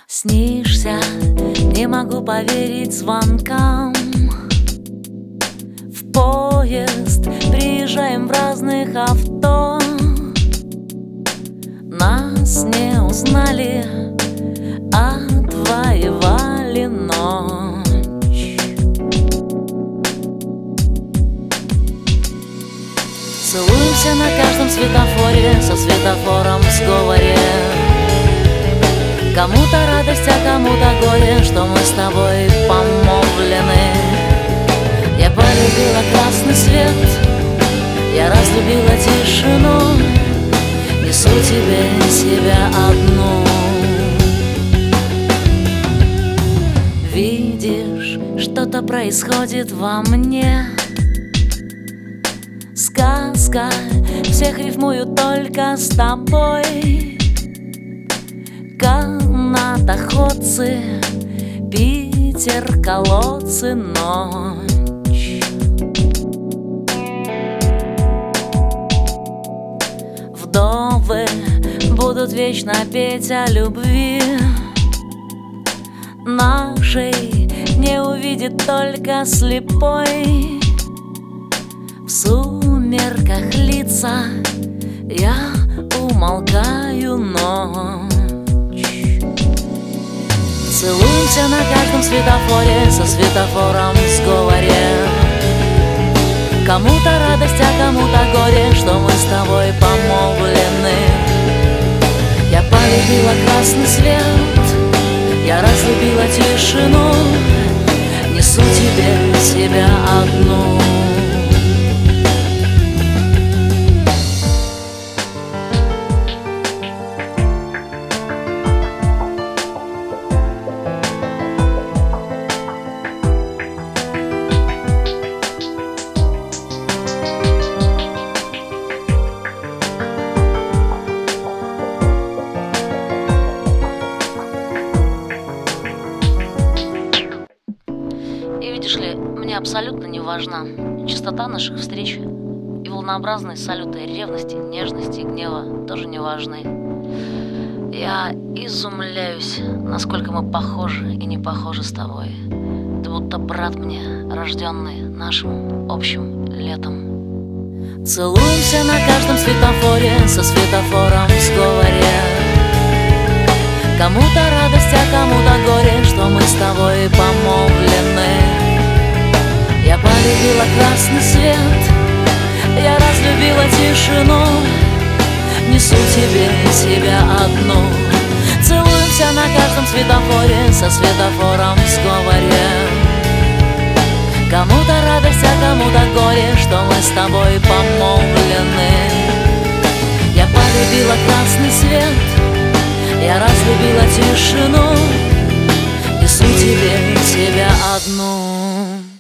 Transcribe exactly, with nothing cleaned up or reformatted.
Снишься, не могу поверить звонкам. В поезд приезжаем в разных авто. Нас не узнали, отвоевали ночь. Целуемся на каждом светофоре, со светофором в сговоре. Кому-то радость, а кому-то горе, что мы с тобой помолвлены. Я полюбила красный свет, я разлюбила тишину. Несу тебе себя одну. Видишь, что-то происходит во мне. Сказка, всех рифмую только с тобой. Канатоходцы, Питер, колодцы, ночь. Вдовы будут вечно петь о любви нашей, не увидит только слепой. В сумерках лица я умолкаю ночь. Целуемся на каждом светофоре, со светофором в сговоре. Кому-то радость, а кому-то горе, что мы с тобой помолвлены. Я полюбила красный свет, я разлюбила тишину. Несу тебе себя одну. И видишь ли, мне абсолютно не важна частота наших встреч, и волнообразные салюты ревности, нежности и гнева тоже не важны. Я изумляюсь, насколько мы похожи и не похожи с тобой. Ты будто брат мне, рожденный нашим общим летом. Целуемся на каждом светофоре, со светофором в сговоре. Кому-то радость, а кому-то горе, что мы с тобой помолвлены. Я полюбила красный свет, я разлюбила тишину. Несу тебе себя одну. Целуемся на каждом светофоре, со светофором в сговоре. Кому-то радость, а кому-то горе, что мы с тобой помолвлены. Я полюбила красный свет, я разлюбила тишину. Несу тебе себя одну.